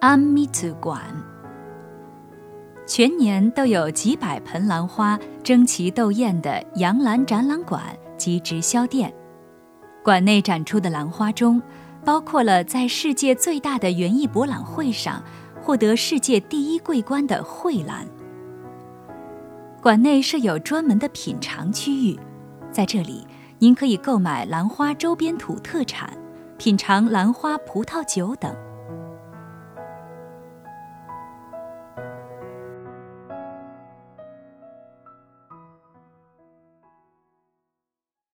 安米子馆，全年都有几百盆兰花争奇斗艳的洋兰展览馆及直销店。馆内展出的兰花中，包括了在世界最大的园艺博览会上获得世界第一桂冠的蕙兰。馆内设有专门的品尝区域，在这里您可以购买兰花周边土特产，品尝兰花葡萄酒等。